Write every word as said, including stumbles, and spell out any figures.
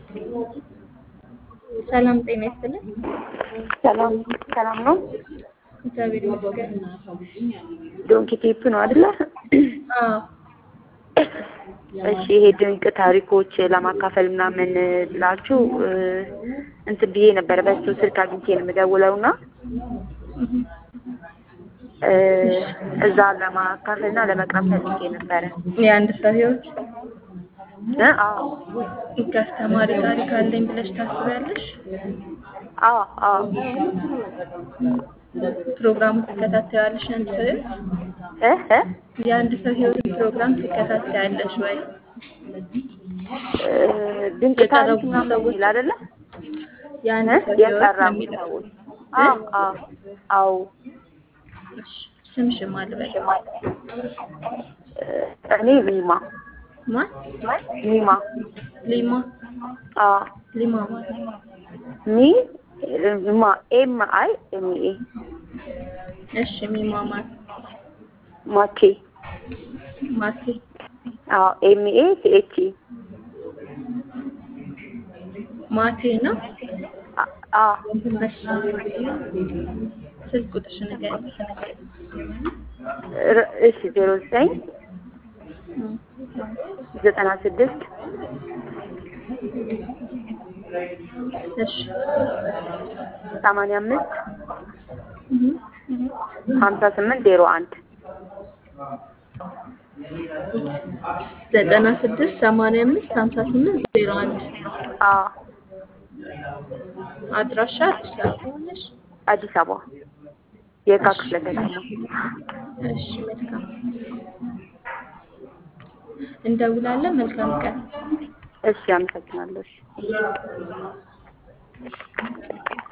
ሰላም ጤና ይስጥልኝ። ሰላም ሰላም ነው። እግዚአብሔር ይመስገን። ዶንኪ ቴፕ ነው አይደለ? አዎ እሺ፣ ይሄ ድንቅ ታሪኮች ለማካፈል ምናምን ብላችሁ እንትን ብዬ ነበር። በሱ ስልክ አግኝቼ ነው የምደውለውና እዛ ለማካፈልና ለመቅረብ ፈልጌ ነበረ። የአንድ ሰው ህይወት እ አዎ ከአስተማሪ ታሪክ አለኝ ብለሽ ታስቢያለሽ? አዎ አዎ ፕሮግራሙ ትከታተያለሽ? አንድ ሰው ህይወት እ እ የአንድ ሰው ህይወት ፕሮግራም ትከታተያለሽ ወይ? ድንቅ ታሪክ ምናምን የሚል አይደለ? የአንድ ሰው ህይወት ነው የቀረቡ የሚለው። ሰዎች አዎ አዎ አዎ እሺ፣ ስምሽን ማን ልበል? እኔ ሊማ ማን? ሊማ ሊማ አዎ ሊማ ማለት ሚ ማ ኤም አይ ኤም ኤ እሺ፣ ሚማ ማን? ማቴ ማቴ አዎ ኤም ኤ ሲ ኤች ኢ ማቴ ነው። አዎ እሺ፣ ስልክ ቁጥርሽን ንገሪኝ። እሺ ዜሮ ዘጠኝ ዘጠና ስድስት እሺ ሰማንያ አምስት ሀምሳ ስምንት ዜሮ አንድ ዘጠና ስድስት ሰማንያ አምስት ሀምሳ ስምንት ዜሮ አንድ አዎ አድራሻ አዲስ አበባ ነሽ? አዲስ አበባ የካ ክፍለ ከተማ። እሺ መልካም፣ እንደውላለን። መልካም ቀን። እሺ አመሰግናለሁ።